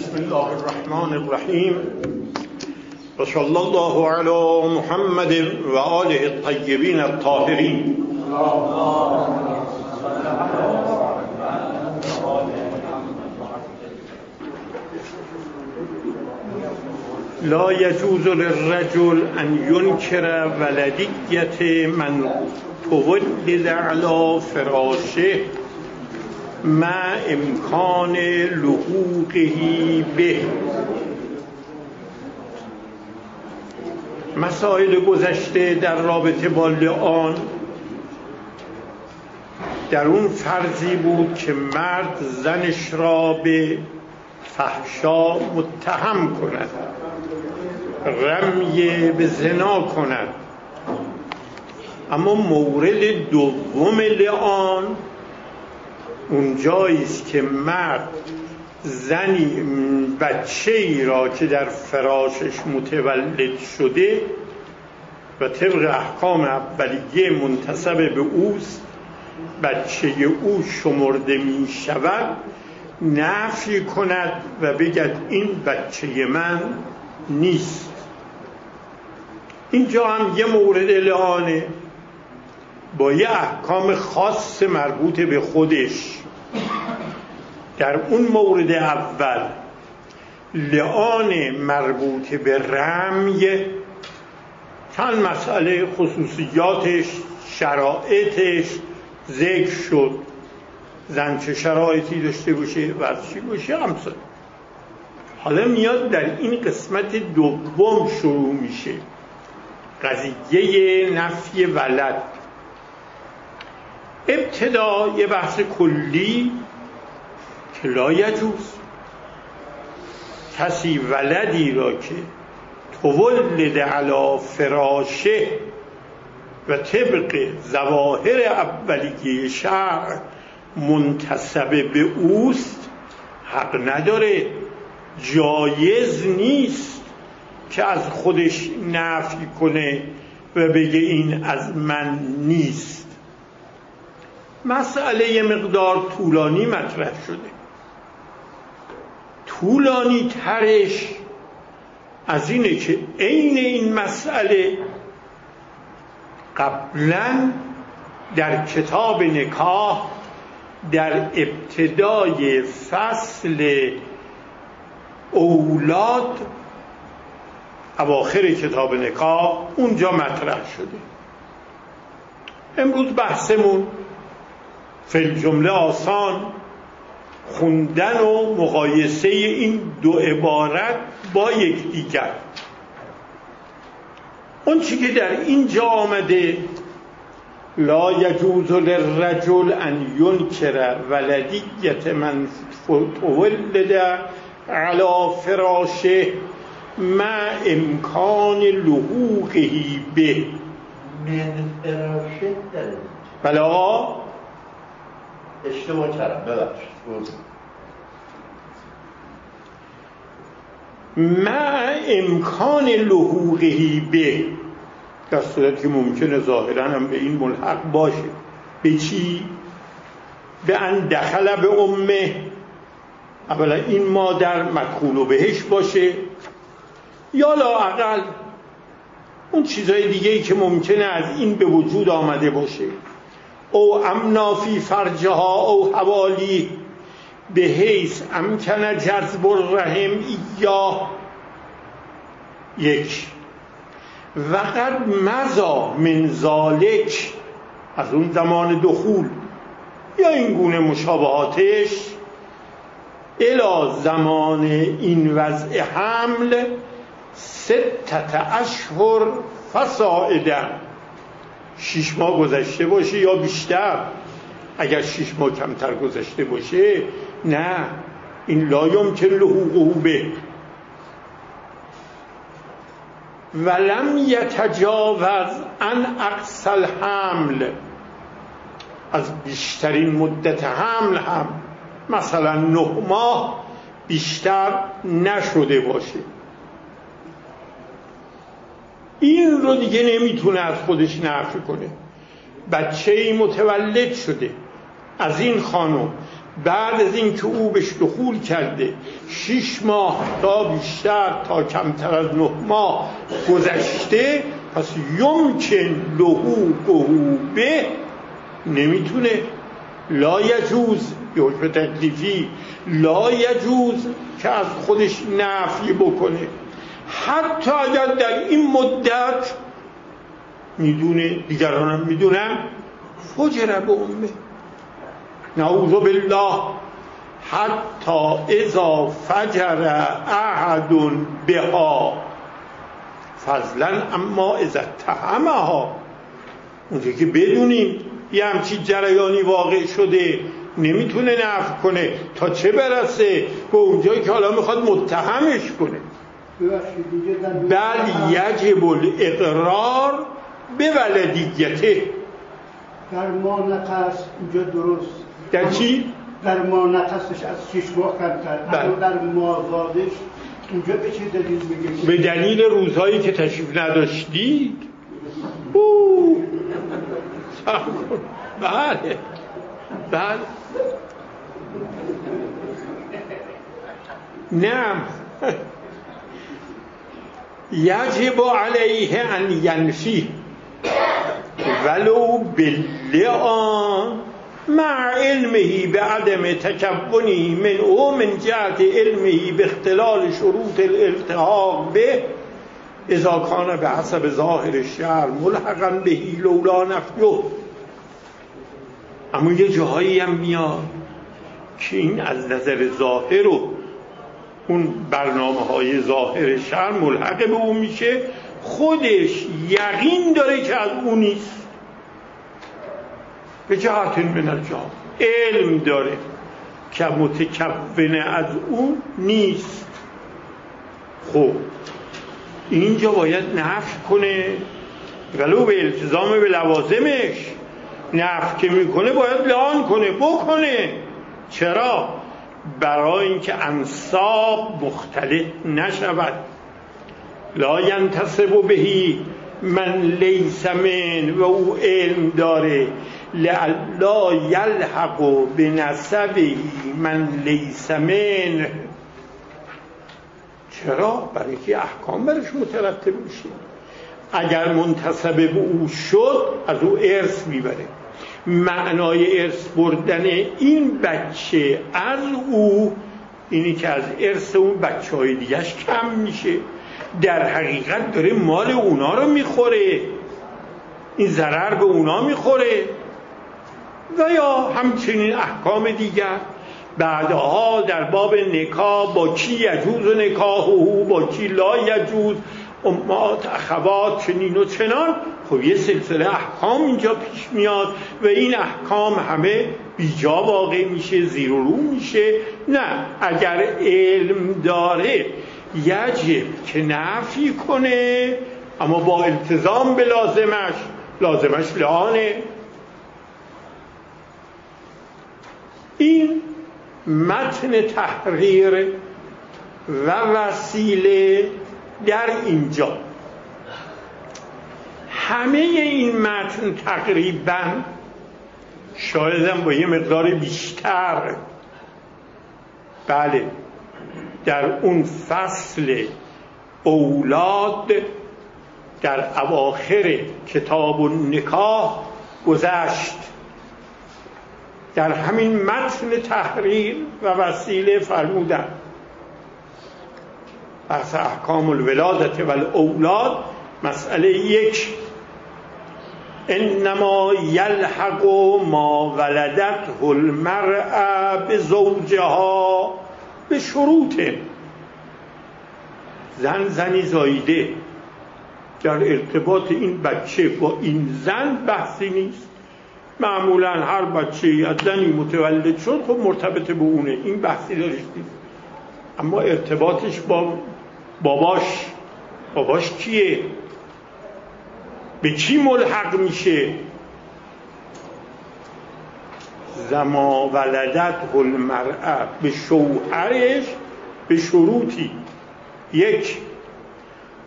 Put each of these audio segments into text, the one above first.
بسم الله الرحمن الرحیم و صلی الله علی محمد و آله الطیبین الطاهرین. لا يجوز للرجل ان ينكر ولدیت من تولد على فراشه مع امکان لحوقه به. مسائل گذشته در رابطه با لعان در اون فرضی بود که مرد زنش را به فحشا متهم کند، رمی به زنا کند. اما مورد دوم لعان اونجایی است که مرد زنی بچه‌ای را که در فراشش متولد شده و طبق احکام اولیه منتسب به اوست بچه او شمرده می شود نفی کند و بگد این بچه من نیست. اینجا هم یه مورد لعانه با یه احکام خاص مربوط به خودش. در اون مورد اول لعان مربوط به رمی چند مسئله خصوصیاتش شرایطش ذکر شد، زن چه شرایطی داشته باشه و چی باشه همسان. حالا میاد در این قسمت دوم شروع میشه قضیه نفی ولد. ابتدا یه بحث کلی که لا یجوز کسی ولدی را که تولد علی فراشه و طبق ظواهر اولیه شرع منتسب به اوست حق نداره، جایز نیست که از خودش نفی کنه و بگه این از من نیست. مسئله یه مقدار طولانی مطرح شده، طولانی ترش از اینه که عین این مسئله قبلا در کتاب نکاح در ابتدای فصل اولاد اواخر کتاب نکاح اونجا مطرح شده. امروز بحثمون فی الجمله آسان خوندن و مقایسه این دو عبارت با یکدیگر. اون چی که در اینجا آمده لا یجوز للرجل ان ینکر ولدیت من تولد علی فراشه مع امکان لحوقه به. من فراشه داره بله آقا اشتباه کردم ببخشید. مع امکان لحوقه به، در صورتی که ممکنه ظاهرا هم به این ملحق باشه. به چی؟ به ان دخل به امه، اولا این مادر مدخول بهش باشه یا لااقل اون چیزهای دیگه‌ای که ممکنه از این به وجود آمده باشه. او امنا فی فرجها او حوالی به حیث امکن جذب الرحم ایاه. یک وقد مزا من ذالک، از اون زمان دخول یا این گونه مشابهاتش، الی زمان این وضع حمل 6 اشهر فصاعدا، 6 ماه گذشته باشه یا بیشتر. اگر 6 ماه کمتر گذشته باشه نه، این لا یمکن لحوقه به. ولم یتجاوز عن اقصى الحمل، از بیشترین مدت حمل هم مثلا 9 ماه بیشتر نشده باشه. این رو دیگه نمیتونه از خودش نفی کنه. بچه‌ای متولد شده از این خانم بعد از این که او بهش دخول کرده 6 ماه تا بیشتر تا کمتر از 9 ماه گذشته، پس یمکن لهو به نمیتونه، لا یجوز به حکم تکلیفی لا یجوز که از خودش نفی بکنه، حتی اگر در این مدت میدونه، دیگران هم میدونن، فجر به امه، نعوذ بالله، حتی اذا فجر احد بها فضلا اما اذا اتهمها، اونجا که بدونیم یه همچین جریانی واقع شده نمیتونه نفی کنه، تا چه برسه به اونجایی که حالا میخواد متهمش کنه. بل یجب الاقرار به ولدیته. در ما نقص اینجا درست، در چی؟ در ما نقصش از 6 ماه کمتر، اما در مازادش اینجا به چه دلیل میگه؟ به دلیل روزهایی که تشریف نداشتید. بله بله نعم، یجب علیه ان ینفی ولو باللعان مع علمه بعدم تکونه منه من جهت علمه باختلال شروط الالتحاق به اذا کان به حسب ظاهر الشرع ملحقا بهی لولا نفیه. اما یه جاهایی هم میاد که این از نظر ظاهر و اون برنامه های ظاهر شرع ملحق به اون میشه، خودش یقین داره که از اون نیست، به جهت من الجهات علم داره که متکونه از اون نیست. خب اینجا باید نفی کنه، ولو به التزام به لوازمش. نفی که میکنه باید لعان کنه، بکنه. چرا؟ برای اینکه انساب مختلط نشود. لا ینتصب بهی من لیس من، و او علم داره، لعلا یلحق بنسبه من لیس من. چرا؟ برای که احکام برش مترتب میشه. اگر منتسب به او شد از او ارث میبره. معنای ارث بردن این بچه از او اینی که از ارث اون بچه های دیگهش کم میشه، در حقیقت داره مال اونا رو میخوره، این ضرر به اونا میخوره. و یا همچنین احکام دیگر بعدها در باب نکاح، با کی یجوز و نکاحه، با کی لا یجوز، امهات اخوات چنین و چنان. خب یه سلسله احکام اینجا پیش میاد و این احکام همه بیجا واقع میشه، زیر و رو میشه. نه، اگر علم داره یجب که نفی کنه، اما با التزام به لازمش لعانه. این متن تحریر و وسیله در اینجا. همه این متن تقریبا شایدم با یه مقدار بیشتر، بله، در اون فصل اولاد در اواخر کتاب النکاح گذشت. در همین متن تحریر و وسیله فرمودن بحث احکام الولادت و الاولاد، مسئله 1 انما یلحق ما ولدته المرأة بزوجها به شروط. زنی زاییده، در ارتباط این بچه با این زن بحثی نیست. معمولا هر بچه‌ای از زنی متولد شد خب مرتبط به اونه، این بحثی دارش نیست. اما ارتباطش با باباش کیه؟ به چی ملحق میشه؟ زما ولدت المرأة، به شوهرش به شروطی. 1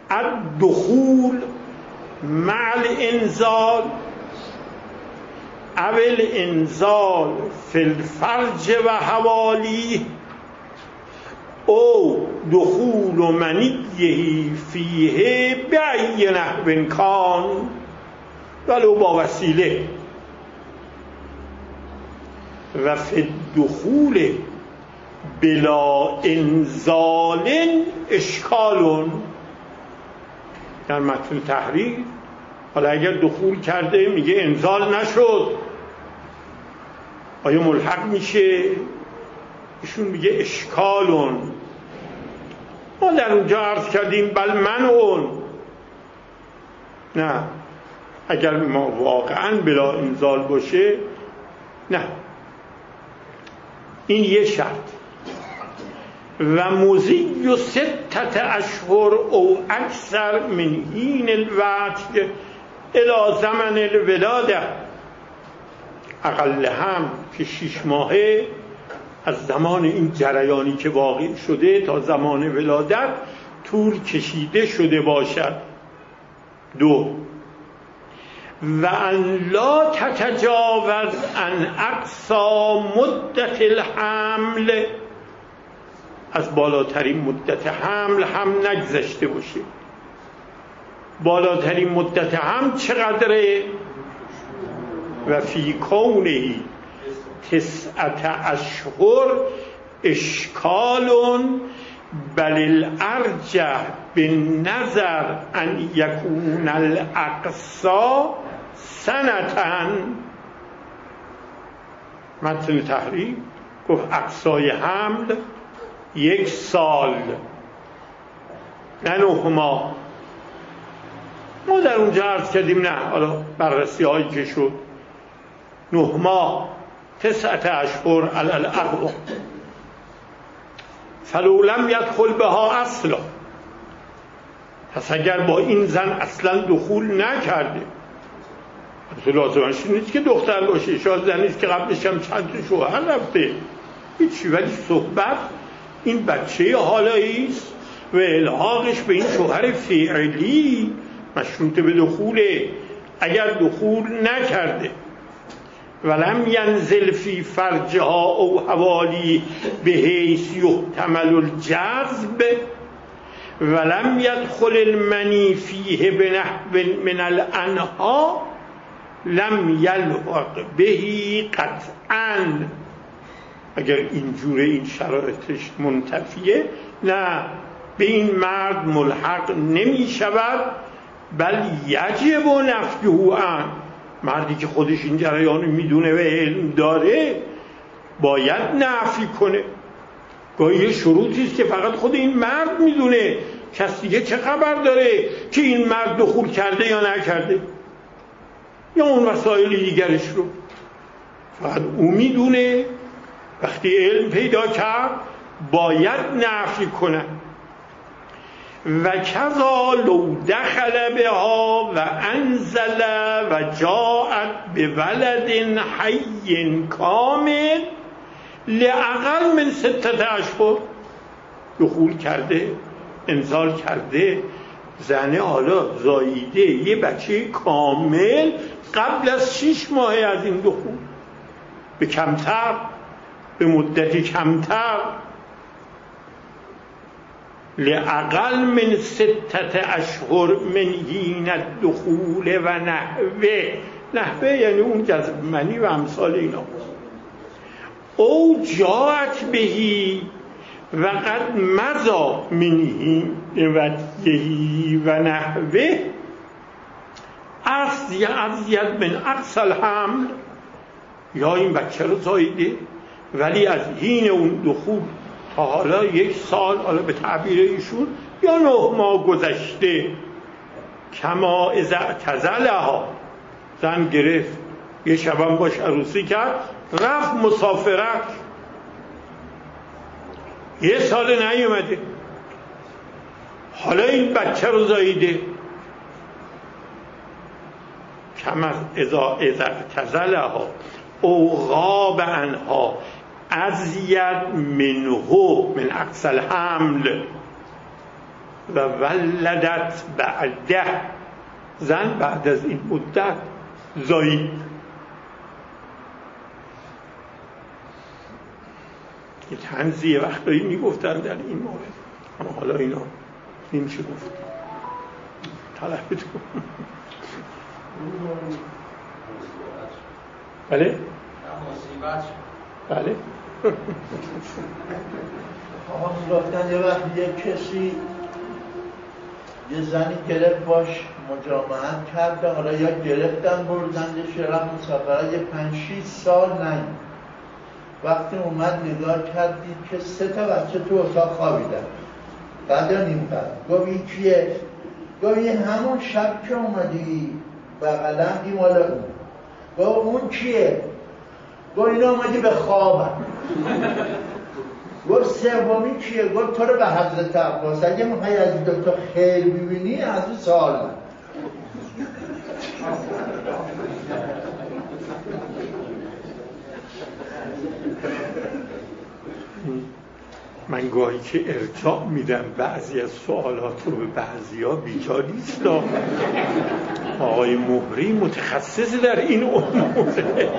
الدخول مع الانزال، اول انزال فی الفرج و حوالی او دخول منیه فیه بأی نحو کان ولو با وسیله و فی الدخول بلا انزال اشکال. در متن تحریر حالا اگر دخول کرده میگه انزال نشد آیا ملحق میشه؟ ایشون میگه اشکالون. ما در اونجا عرض کردیم بل منعون، نه اگر ما واقعا بلا انزال باشه نه. این یه شرط. و مضی 6 اشهر او اکثر من حین الوطء الی زمن الولاده، اقل هم که 6 ماهه از زمان این جریانی که واقع شده تا زمان ولادت طول کشیده شده باشد. 2 و ان لا تتجاوز عن اقصی مدت الحمل، از بالاترین مدت حمل هم نگذشته باشه. بالاترین مدت حمل چقدره؟ و فی کونه 9 اشهر اشکال بل الارجح بالنظر ان یکون الاقصی سنتن. متن تحریر گفت اقصای حمل 1 سال نه 9 ماه. ما در اونجا عرض کردیم نه، حالا بررسی هایی که شد 9 ماه 9 اشهر علی الاقل فلو لم یدخل بها اصلا. پس اگر با این زن اصلا دخول نکرده، لازمش نیست که دختر باشه، شاید زنیست که قبلش هم چند تا شوهر رفته هیچی، ولی صحبت این بچه حالاییست و الحاقش به این شوهر فعلی مشروط به دخوله. اگر دخول نکرده ولم ینزل فی فرجها او حوالی به حیث یحتمل الجذب ولم یدخل المنی فیه بنحو من الانها لم یلحق بهی قطعا. اگر اینجوره این شرایطش منتفیه نه به این مرد ملحق نمی شود، بل یجب نفیه عن. مردی که خودش این جریان میدونه و علم داره باید نفی کنه. گاهی یه شروطی است که فقط خود این مرد میدونه، کس دیگه چه خبر داره که این مرد دخول کرده یا نکرده یا اون وسایل دیگرش رو، فقط او میدونه. وقتی علم پیدا کرد باید نفی کنه. و کذا لو دخل بها و انزل و جاءت بولد حی کامل لاقل من 6 اشهر. دخول کرده، انزال کرده، زنه حالا زاییده یه بچه کامل قبل از 6 ماه از این دخول، به کمتر، به مدتی کمتر، لاقل من 6 اشهر من حین الدخول و نحوه یعنی اون جذب منی و امثال اینا. او جاءت بهی و قد مضا من حین ودیهی و نحوه ازید من اقصی الحمل، یا این بچه رو زاییده ولی از حین اون دخول تا حالا 1 سال، حالا به تعبیر ایشون یا 9 ماه گذشته. کما اذا اعتزلها، زن گرفت یه شبم باش عروسی کرد رفت مسافرت 1 سال نیومده، حالا این بچه رو زاییده. کما اذا اعتزلها او غاب عنها ازید منه من اقصی الحمل و ولدت بعده، زن بعد از این مدت زایید. یه طنزی وقتایی میگفتن در این مورد، اما حالا اینا نمیشه گفت. طلبتون بله؟ بله؟ گفتن یه وقت یه کسی یه زنی گرفت باش مجامعت کرده، حالا یا گرفتن بردنش رفت مسافرت، یه 5-6 سال نیم. وقتی اومد نگاه کردید که 3 تا بچه تو اتاق خوابیدن بعد یا نیم قد. گفت این کیه؟ گفت این همون شب که اومدی بغلم این مال اون. گفت اون کیه؟ گفت این اومدی به خوابم. گفت سومی کیه؟ گفت تو رو به حضرت عباس، اگه میخوای از دوتا خیر ببینی از این سوال من. من گاهی که ارجاع میدم بعضی از سوالات رو به بعضی ها بیجا نیست. آقای مهری متخصص در این امور.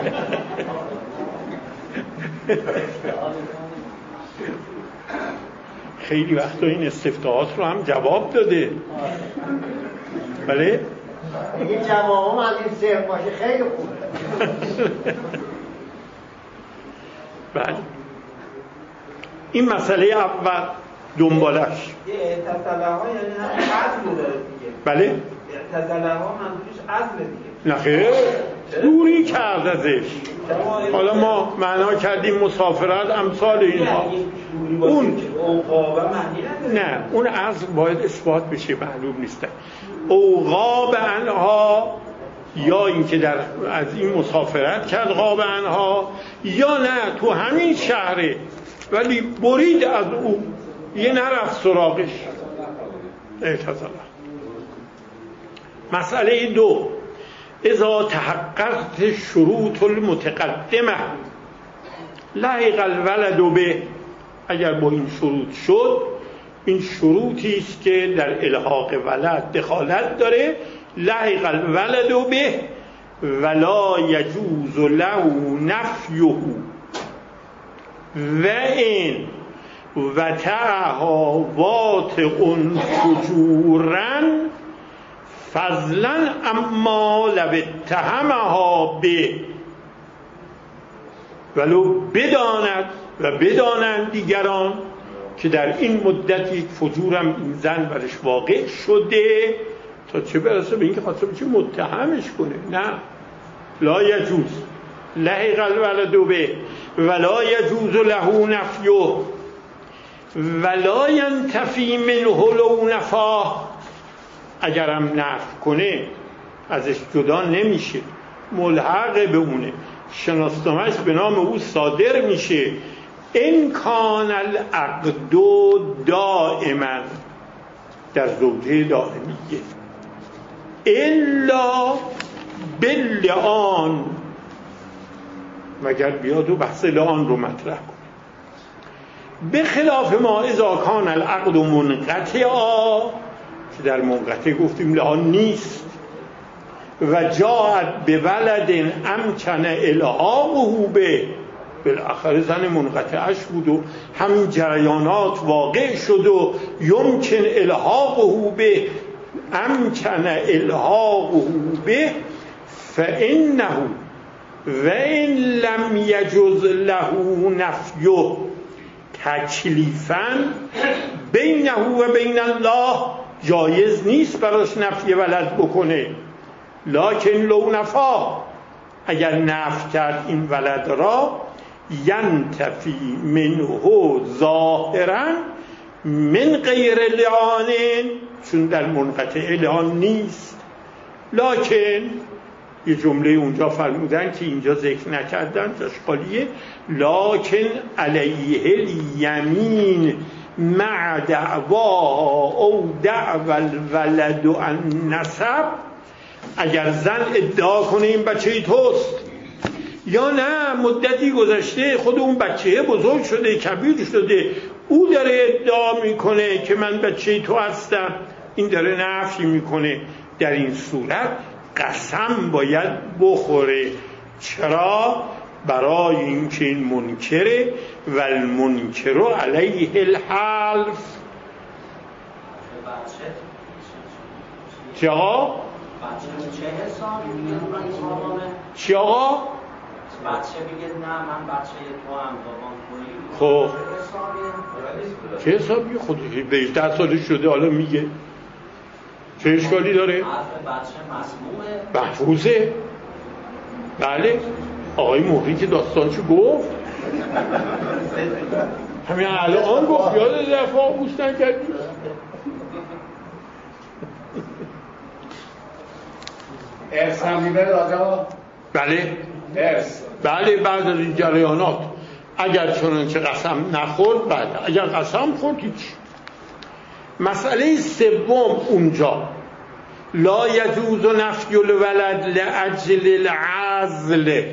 خیلی وقتا این استفتاحات رو هم جواب داده. بله؟ این جواب هم از این صرف باشه خیلی خوبه. بله، این مسئله اول دنبالش اعتزله ها یعنی هم عزل داره دیگه. بله؟ اعتزله ها منظورش عزل دیگه. نخیر، دوری کرد ازش. حالا ما معنا کردیم مسافرت امثال اینها. اون نه، اون عزل باید اثبات بشه، معلوم نیست. اوقاب انها، یا اینکه در از این مسافرت کرد غاب انها، یا نه تو همین شهره ولی برید از او، یه نرفت سراغش. اعتزله. مسئله 2، اذا تحققت شروط المتقدمه لحق الولد به، اگر با این شروط شد، این شروطی است که در الحاق ولد دخالت داره، لحق الولد به ولا یجوز له نفیه و این وتعها واطع فجورا فضلا اما لو اتهمها به، ولو بداند و بدانند دیگران که در این مدت یک فجورم این زن برش واقع شده، تا چه برسه به این که خاصه بچه متهمش کنه. نه، لا یجوز لحق الولد به ولا یجوز له نفیه ولا ینتفی منه لو نفاه، اگرم نفی کنه ازش جدا نمیشه، ملحق به اونه، شناسنامه‌اش به نام او صادر میشه. ان کان العقد دائما، در زوجه دائمیه، الا باللعان، مگر بیاد و بحث لعان رو مطرح کنه. به خلاف ما اذا کان العقد منقطعا، که در منقطع گفتیم لعان نیست، و جاءت به ولد امکن الحاقه به، بالاخره زن منقطعش بود و همین جریانات واقع شد و یمکن الحاقه به، امکن الحاقه به، فانه و ان لم یجوز له نفیه تکلیفا بینه و بین الله، جایز نیست براش نفی ولد بکنه. لکن لو نفا، اگر نفی کرد این ولد را، ینتفی منه ظاهرا من غیر لعان، چون در منقطع لعان نیست. لکن یه جمله اونجا فرمودن که اینجا ذکر نکردن، اشکالیه، لکن علیه الیمین مع دعوا او دعوا الولد عن نسب، اگر زن ادعا کنه این بچه توست، یا نه مدتی گذشته خود اون بچه بزرگ شده کبیر شده، او داره ادعا میکنه که من بچه تو هستم، این داره نفی میکنه، در این صورت قسم باید بخوره. چرا؟ برای اینکه این منکره و المنکر علیه الحلف. چی آقا؟ چی آقا؟ بچه بگه نه من بچه تو هم بابام خب چه حسابی؟ خودش 18 سالش شده حالا میگه چه اشکالی داره؟ حرف بچه مسمومه محفوظه. بله آقای مهری که داستانشو گفت همین الان گفت یاد دفعه گوش نکردی. ارث هم میبره آقا؟ بله ارث بله بعد از این جریانات اگر چنانچه قسم نخورد بله، اگر قسم خورد هیچ. مسئله سوم اونجا لا یجوز نفی الولد لاجل العزل.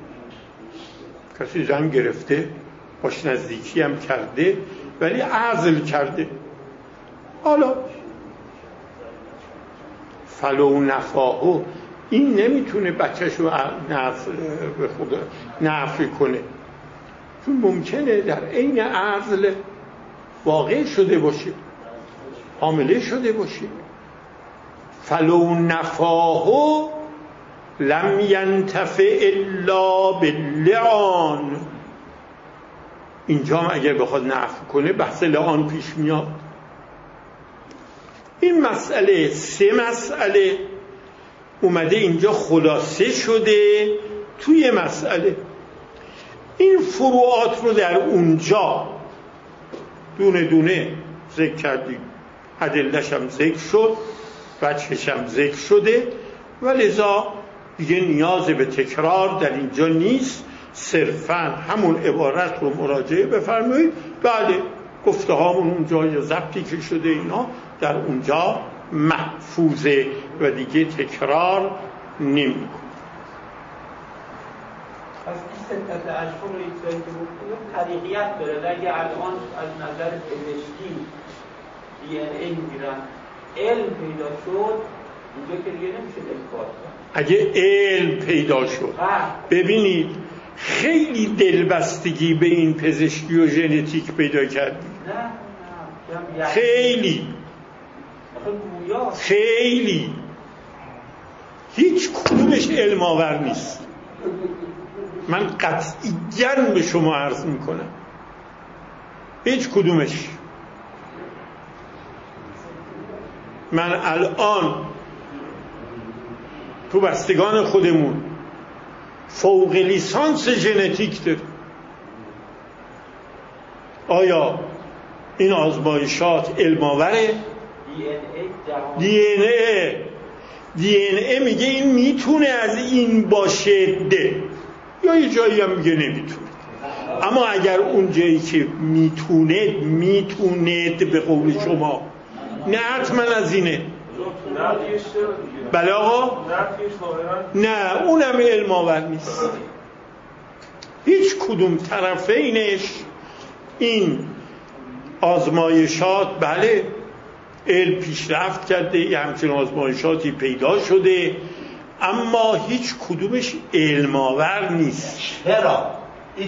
کسی زن گرفته باش نزدیکی هم کرده ولی عزل کرده، حالا فلو نفاهو این نمیتونه بچه‌شو نفی کنه، چون ممکنه در عین عزل واقع شده باشه، حامله شده باشه. فلو نفاهو لم ینتفع الا باللعان. اینجا هم اگر بخواد نفی کنه بحث لعان پیش میاد. این مسئله سه مسئله اومده اینجا خلاصه شده توی مسئله. این فروعات رو در اونجا دونه دونه ذکر کردیم، ادله‌ش هم ذکر شد، وجهش هم ذکر شده و لذا دیگه نیاز به تکرار در اینجا نیست. صرفاً همون عبارت رو مراجعه بفرمایید. بله گفته هامون اونجا یا ضبطی که شده اینا در اونجا محفوظه و دیگه تکرار نمی‌کنه. از این ستت اشهر ایتایی که بکنیم طریقیت داره. اگه الان از نظر پزشکی DNA میگیرن علم پیدا شد اینجا که دیگه نمیشه اثبات کرد. اگه علم پیدا شد ببینید خیلی دلبستگی به این پزشکی و ژنتیک پیدا کردی. نه خیلی هیچ کدومش علم آور نیست. من قطعیاً به شما عرض میکنم هیچ کدومش. من الان تو بستگان خودمون فوق لیسانس ژنتیک داریم. آیا این آزمایشات علم آوره؟ دی ان ای میگه این میتونه از این باشه ده، یا یه جایی هم میگه نمیتونه. اما اگر اون جایی که میتونه به قول شما نه حتما از اینه. بله آقا نه اونم علم آور نیست. هیچ کدوم طرفینش این آزمایشات بله علم پیشرفت کرده، یه همچین آزمایشاتی پیدا شده، اما هیچ کدومش علم آور نیست. چرا؟ این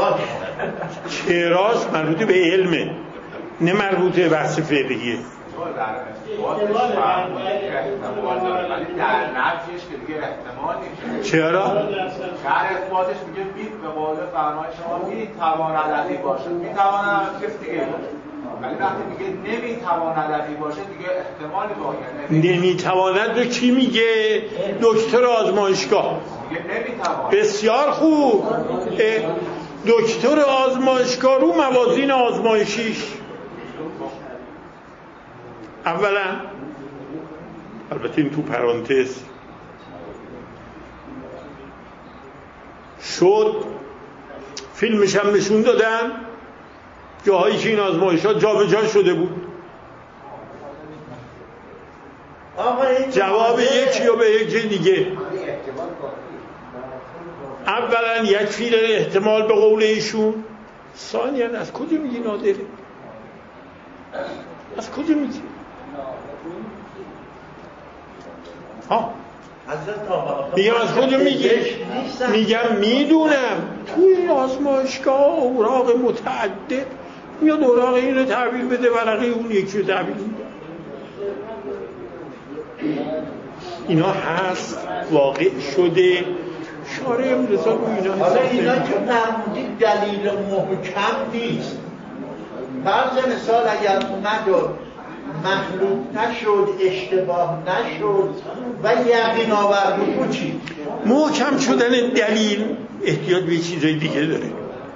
چراش مربوط به علمه نه مربوط به بحث فقهیه. در نفیش که دیگه احتمال نیست. چرا؟ در اثباتش میگه بید به قول فرمای شما میتواند عددی باشه، میتواند کس دیگه باشه، ولی وقتی میگه نمیتواند عددی باشه دیگه احتمالی باقی نمیتواند رو کی میگه؟ دکتر آزمایشگاه میگه نمیتواند. بسیار خوب. دکتر آزمایشگاه رو موازین آزمایشیش اولا البته این تو پرانتز شد، فیلمش هم نشون دادن جاهایی که این آزمایشات جا به جا شده بود. جواب یکی یا به یکی دیگه. اولا یک فیل احتمال به قول ایشون، ثانیا از کجا میگی نادره؟ از کجا میگی؟ میگم از خودم میگم میدونم توی آزمایشگاه اوراق متعدد میاد اوراق اینو تحویل بده ورقه اون یکی رو تحویل میده. اینا هست، واقع شده. شارع امروزا رو اینا حالا اینا که فرمودید دلیل محکم نیست. فرض مثال اگر اومد و مخلوط نشد، اشتباه نشد و یقین آور بود چی؟ محکم شدن دلیل احتیاج به چیزای دیگه داره.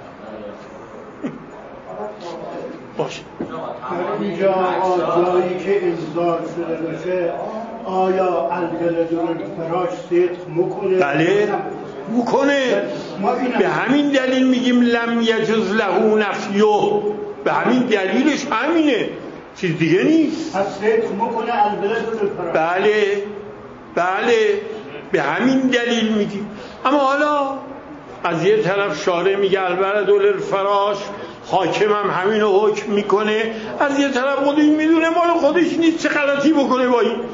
باشه در اینجا جایی که انذار شده باشه آیا البلد الفراش صدق میکنه؟ بله میکنه. به همین دلیل میگیم لم یجوز له نفیه، به همین دلیلش همینه، چیز دیگه نیست. از صدق میکنه البلد الفراش. بله به همین دلیل میگیم. اما حالا از یه طرف شارع میگه البلد الفراش، حاکم هم همینو حکم میکنه، از یه طرف خودش میدونه مال خودش نیست، چه غلطی بکنه با این؟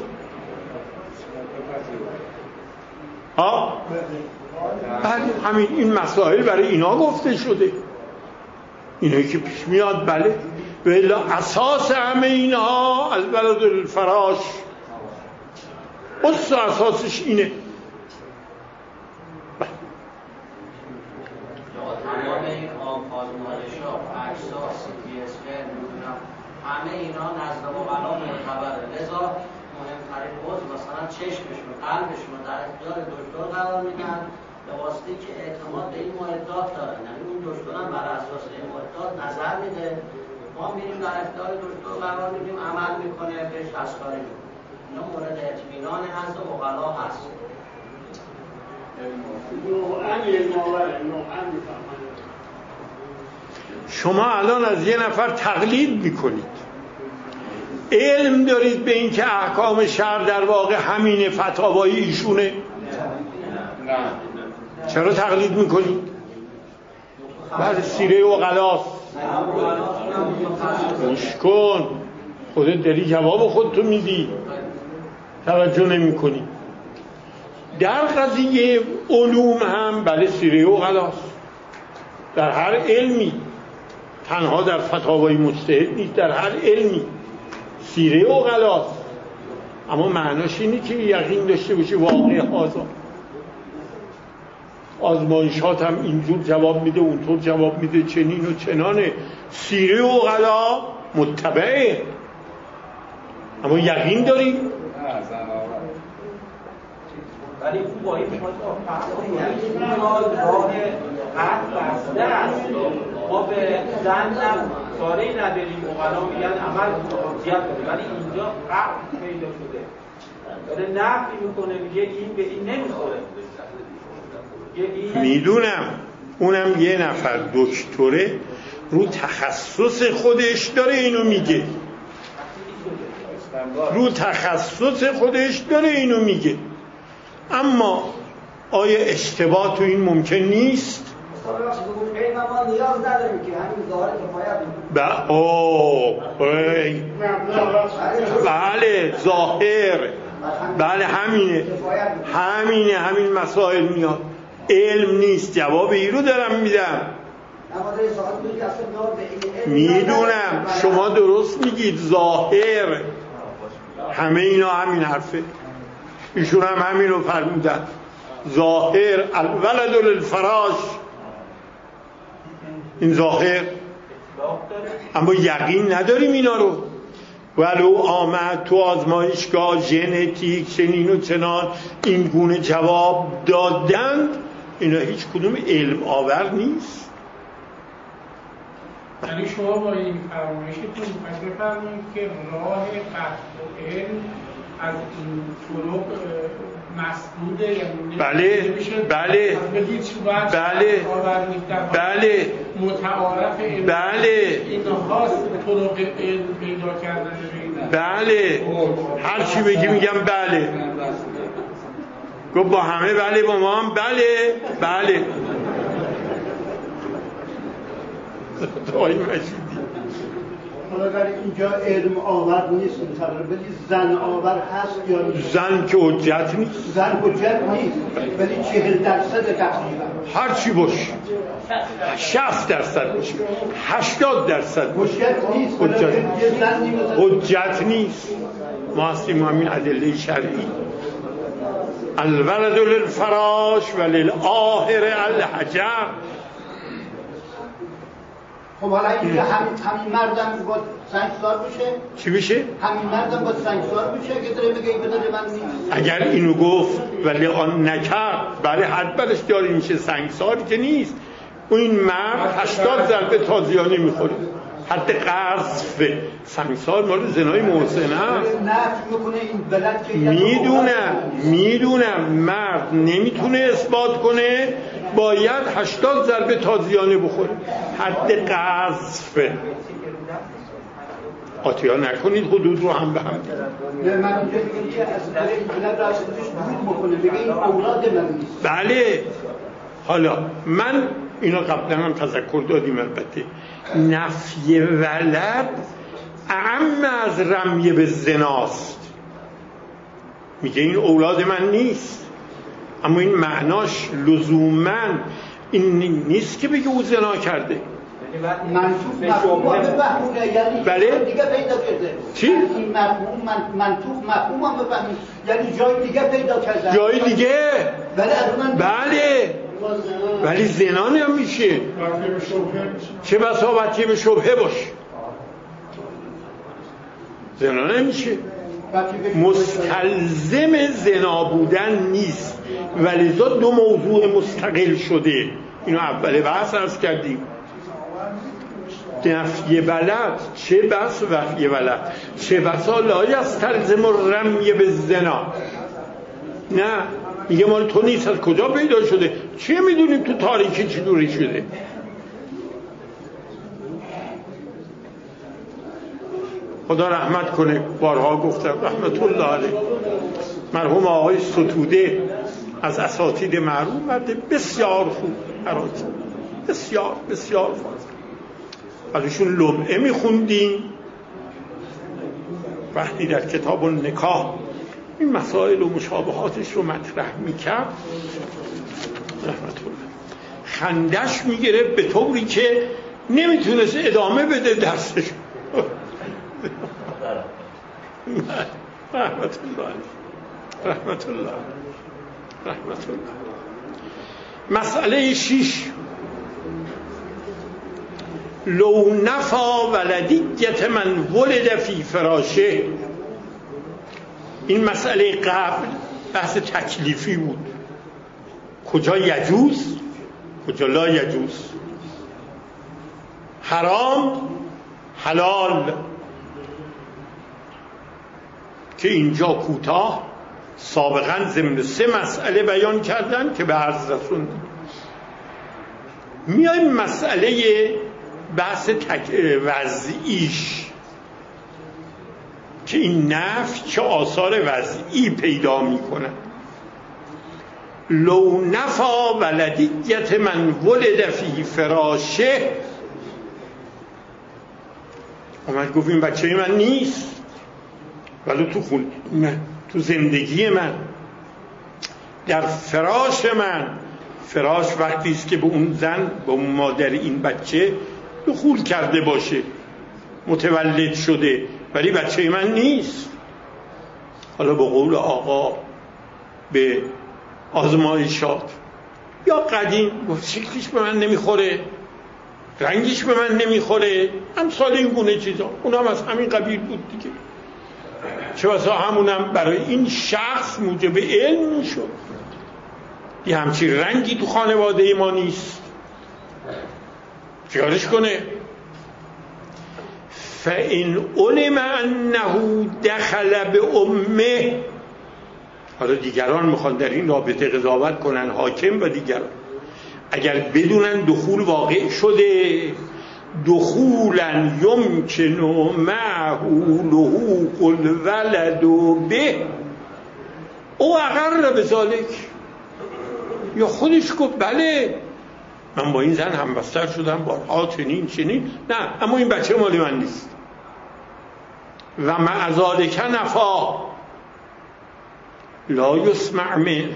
بله همین این مسائل برای اینا گفته شده، اینایی که پیش میاد. بله ولی اساس همه اینها از بلد الفراش اساسش اینه. تمام این آزمایش‌ها، عکس‌ها، CT اسکن، همه اینا نزد مقلا معتبره. لذا مهمترین عضو مثلا چشمشون، قلبشون در اختیار دکتر قرار میدن به واسطه که اعتماد به این معدات دارن. یعنی اون دکتر هم بر اساس این معدات نظر میده، ما میریم در اختیار دکتر قرار میدیم، عمل میکنه، بهش دستکاری میکنه. اینا مورد اطمینان نزد مقلا هست. شما الان از یه نفر تقلید میکنید، علم دارید به این که احکام شرع در واقع همینه، فتاوای ایشونه؟ نه. چرا تقلید میکنید؟ بعد سیره و غلاس گوش کن، خودت داری جواب خودتو میدی، توجه نمی کنی. در قضیه علوم هم بله سیره و غلاس، در هر علمی، تنها در فتاوای مجتهد نیست، در هر علمی سیره و غلاس. اما معناش اینه که یقین داشته باشی واقع حاضر. آزمایشات هم اینجور جواب میده، اونطور جواب میده، چنین و چنانه. سیره و غلا متبعه، اما یقین داریم. ولی خوب با این راه حق بسته است. ما به زنم کاری نداریم، مقلا میگن عمل حجیت کنه، ولی اینجا قطع پیدا شده داره نفی میکنه، میگه این به این نمیخوره. میدونم اونم یه نفر دکتره رو تخصص خودش داره اینو میگه، رو تخصص خودش داره اینو میگه. اما آیا اشتباه تو این ممکن نیست؟ بله ظاهر، بله همینه همین مسائل میاد. علم نیست، جواب ای رو دارم میدم. میدونم شما درست میگید، ظاهر همه اینا همین حرفه، ایشون هم همین رو فرمودن. ظاهر الولد للفراش، این ظاهر، اما یقین نداریم اینا رو. ولو آمد تو آزمایشگاه ژنتیک چنین و چنان این گونه جواب دادند، اینا هیچ کدوم علم آور نیست. یعنی شما با این فرمایشتون می‌خواید بفرمایید که راه بحث علم از این طرق مسدوده، یعنی بله متعارف علم، بله این خاص طرق علم پیدا کردن بله هر چی بگی میگم بله. گفت با همه بله، با ما هم بله. حالا برادر اینجا علم آور نیست مثلا، ولی زن آور هست یا نیست؟ زن که حجت نیست. زن حجت نیست، ولی 40% تقریبا هر چی باشه 60% باشه 80% باشه حجت نیست. حجت نیست. ما هستیم همین ادله شرعی. الولد للفراش و للآهر الحجر. خب حالا اینجا همین مردم با سنگسار بشه؟ چی بشه؟ همین مردم با سنگسار بشه که داره بگه این بداره من نیست. اگر اینو گفت ولی آن نکرد برای حد برش داری میشه سنگساری که نیست. این مرد 80 ضربه تازیانه میخوره. حد قذف. سنگسار مال زنای محسنه است. میدونم مرد نمیتونه اثبات کنه، باید 80 ضربه تازیانه بخوره. حد قذف. قاطیا نکنید حدود رو هم به هم. نه من اونجا میگم که از طریق ولد از خودش دروغ بکنه، بگه این اولاد من نیست. بله. حالا من اینا قبلا هم تذکر دادیم البته. نفی ولد اعم از رمی به زناست. میگه این اولاد من نیست، اما این معناش لزوما این نیست که بگه او زنا کرده. منطوق مفهوم بفهمونه، یعنی بله؟ دیگه پیدا کرده. چی؟ این منطوق مفهوم هم بفهمید، یعنی جای دیگه پیدا کرده. جای دیگه؟ بله. ولی زنا نمیشه. چه بسا بچه به شبهه باشه زنا نمیشه. مستلزم زنا بودن نیست، ولذا دو موضوع مستقل شده. اینو اول بحث عرض کردیم. نفی ولد چه بس وفی ولد چه بسا لا یستلزم رمی به زنا. نه میگه مال تو نیست، از کجا پیدا شده؟ چه میدونیم تو تاریکی چی دوری شده؟ خدا رحمت کنه. بارها گفتم رحمت الله علیه، مرحوم آقای ستوده از اساتید مرحوم، مرد بسیار خوب حراجی، بسیار بسیار خوب. ازشون لمعه میخوندیم وقتی در کتاب النکاح این مسائل و مشابهاتش رو مطرح میکرد، رحمت الله، خندش میگرفت به طوری که نمیتونست ادامه بده درسش. رحمت الله رحمت الله رحمت الله. مسئله 6 لو نفا ولدیت من ولد فی فراشه. این مسئله قبل بحث تکلیفی بود، کجا یجوز کجا لا یجوز، حرام حلال، که اینجا کوتاه سابقا ضمن 3 مسئله بیان کردن که به عرض رسوندیم. میایم مسئله بحث وضعیش که این نفی چه آثار وضعی پیدا میکنه. لو نفا ولدیت من ولد فی فراشه، اومد گفت این بچه من نیست، ولی تو زندگی من، در فراش من. فراش وقتی است که به اون زن، به اون مادر این بچه دخول کرده باشه، متولد شده، ولی بچه من نیست. حالا به قول آقا به آزمایشات یا قدیم گفت شکلش به من نمیخوره، رنگش به من نمیخوره، امثال این گونه چیزا. اونم از همین قبیل بود دیگه. چه بسا همونم برای این شخص موجب علم شد. یه همچین رنگی تو خانواده ما نیست، چیکارش کنه؟ فَإِنْ عُلِمَ أَنَّهُ دَخَلَ بِأُمِّهِ. حالا دیگران میخوان در این رابطه قضاوت کنن، حاکم و دیگران. اگر بدونن دخول واقع شده، دخولا یمکن معه لحوق الولد به او اقر بذالک، یا خودش گفت بله من با این زن همبستر شدم بارها چنین، نه اما این بچه مال من نیست. و مع ذالک نفا لا یسمع منه.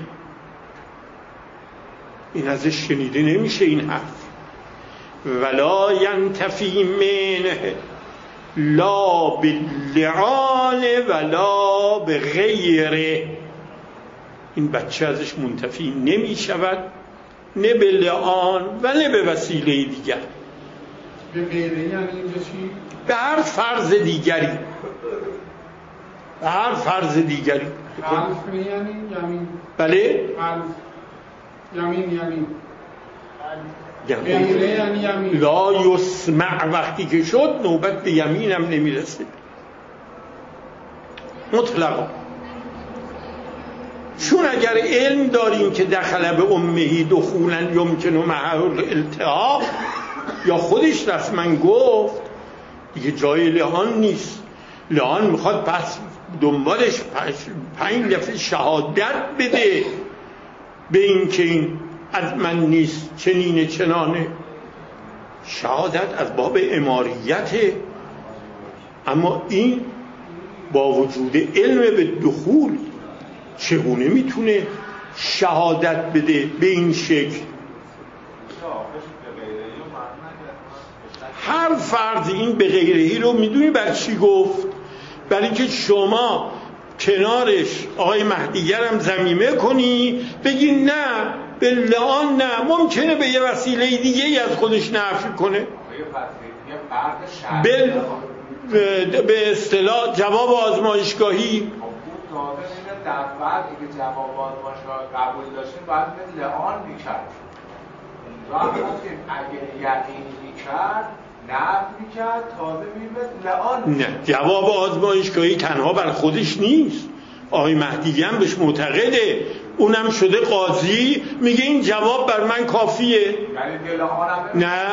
این ازش شنیده نمیشه این حرف. ولا ینتفی منه لا باللعان ولا بغیره. این بچه ازش منتفی نمی شود، نه به لعان و نه به وسیله دیگر. به غیره یعنی به چی؟ به هر فرض دیگری، به هر فرض دیگری. حلف یعنی یمین. بله؟ حلف یمین غیره یعنی یمین. لا یسمع وقتی که شد نوبت به یمینم نمیرسه مطلقا. چون اگر علم داریم که دخل به امهی دخولا یمکن معه الالتهاب، یا خودش رسما گفت دیگه جای لعان نیست. لعان میخواد پس دنبالش 5 دفعه شهادت بده به این که این از من نیست، چنینه چنانه. شهادت از باب اماریته، اما این با وجود علم به دخول چگونه میتونه شهادت بده به این شکل؟ هر فرض این به غیرهی رو میدونی بر چی گفت؟ برای اینکه شما کنارش آقای مهدیگر هم ضمیمه کنی، بگی نه به لعان نه، ممکنه به یه وسیله دیگه از خودش نفی کنه. به اصطلاح جواب آزمایشگاهی در بعد که جواب آزمایشگاه قبول داشتیم باید به لعان میکرد. اونجا گفتیم اگه یقین میکرد نفی میکرد تازه میبود لعان. نه، جواب آزمایشگاهی تنها بر خودش نیست، آقای مهدی هم بهش معتقده، اونم شده قاضی، میگه این جواب بر من کافیه. یعنی لعانم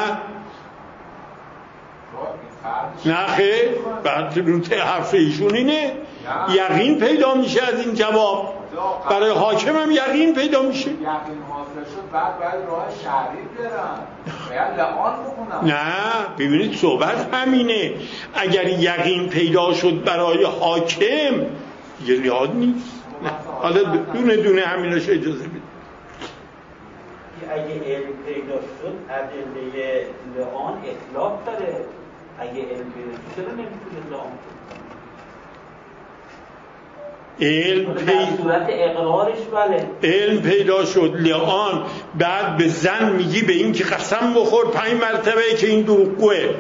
نه خیر، بعد رو حرف ایشون اینه یقین پیدا میشه از این جواب، برای حاکم هم یقین پیدا میشه. یقین حاصل شد بعد باید راه شرعی برن، باید لعان بکنم. نه ببینید صحبت همینه، اگر یقین پیدا شد برای حاکم یه لیاد نیست. نه. حالا دونه دونه همیناش اجازه بدید. اگه علم پیدا شد ادله لعان اطلاق داره، اگه علم پیدا شد چرا نمیتونه لعان صورت اقرارش؟ بله علم پیدا شد لعان، بعد به زن میگی به این که قسم بخور 5 مرتبه که این دروغگوه.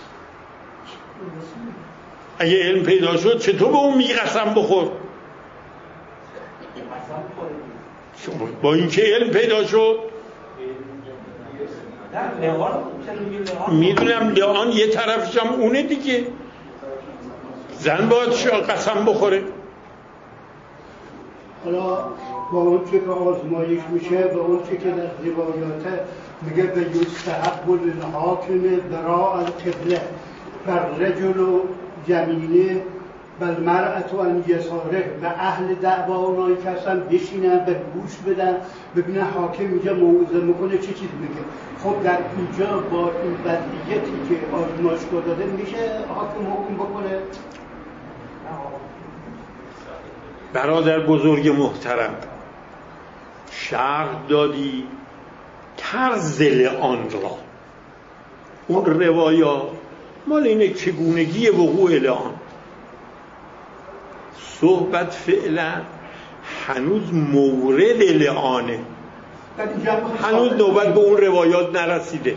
اگه علم پیدا شد چطور به اون میگی قسم بخور؟ با این که علم پیدا شد میدونم لعان یه طرفش هم اونه دیگه، زن باید قسم بخوره. حالا با اون چه که آزمایش میشه، با اون چه که در روایات میگه به یستحب للحاکم براء القبله فالرجل یمینه والمرأة عن یساره، و اهل دعوا اونایی که اصلا بشینن به گوش بدن ببینن حاکم اینجا موعظه میکنه چه چیز میگه. خب در اینجا با این وضعیتی که آزمایشگاه داده میشه حاکم حکم بکنه؟ برادر بزرگ محترم، شرح دادی طرز لعان را، اون روایات مال اینه چگونگی وقوع لعان. صحبت فعلا هنوز مورد لعانه، هنوز نوبت به اون روایات نرسیده،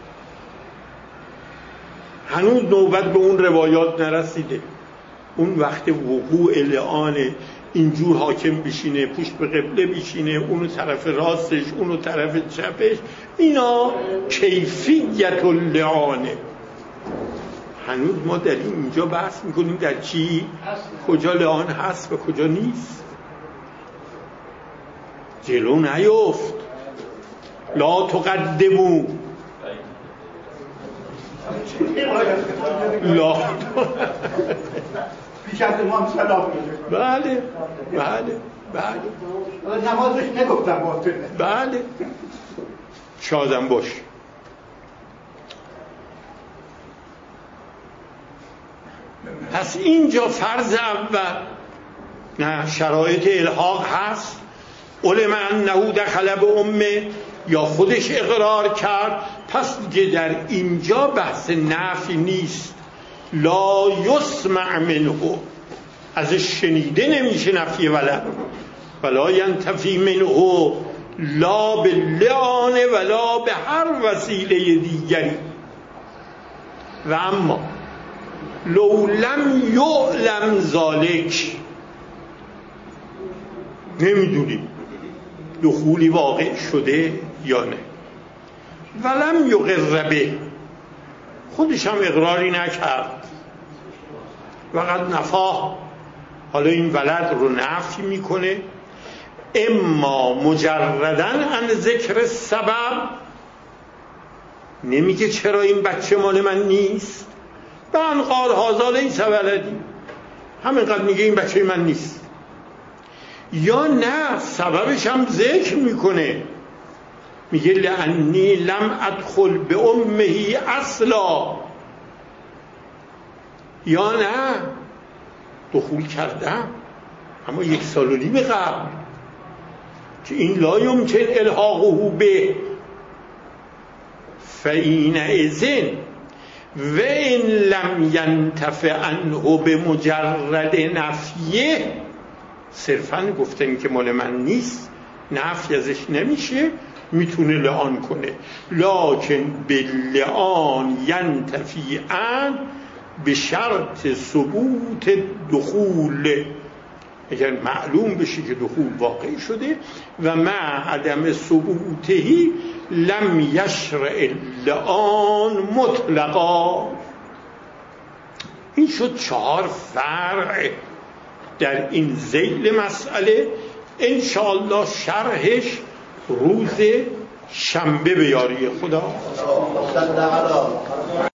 هنوز نوبت به اون روایات نرسیده. اون وقت وقوع لعانه، اینجور حاکم بشینه، پشت به قبله بشینه، اونو طرف راستش اونو طرف چپش، اینا کیفیت اللعانه. هنوز ما در اینجا بحث میکنیم در چی؟ کجا لعان هست و کجا نیست. جلو نیفت، لا تقدمو لا پیش از امام سلام بده. بله بله بله نمازش نگفتم باطله. بله شادم باش. پس اینجا فرض اول نه شرایط الحاق هست، علم انه دخل به امه یا خودش اقرار کرد، پس دیگه در اینجا بحث نفی نیست. لا یسمع منه، ازش شنیده نمیشه نفی ولد. ولا ینتفی منه لا باللعان ولا به هر وسیله دیگری. و اما لو لم یعلم ذالک، نمیدونیم دخولی واقع شده یا نه. ولم یقر به، خودش هم اقراری نکرد. وقد نفاه، حالا این ولد رو نفی میکنه. اما مجردن عن ذکر سبب، نمیگه چرا این بچه مال من نیست، بن قال هذا لیس ولدی، همینقدر میگه این بچه من نیست. یا نه سببش هم ذکر میکنه، میگه لعنی لم ادخل به امه اصلا، یا نه دخول کردم اما 1.5 سال قبل که این لا یمکن الحاقه به. فین اذن و ان لم ینتفع عنه به مجرد نفیه، صرفا گفتن که مال من نیست، نفی ازش نمیشه، میتونه لعان کنه. لکن باللعان ینتفی عن به شرط ثبوت دخول، اگر معلوم بشه که دخول واقع شده. و مع عدم ثبوتهی لم یشرع اللعان مطلقا. این شد 4 فرع در این ذیل مسئله. انشاءالله شرحش روز شنبه به یاری خدا.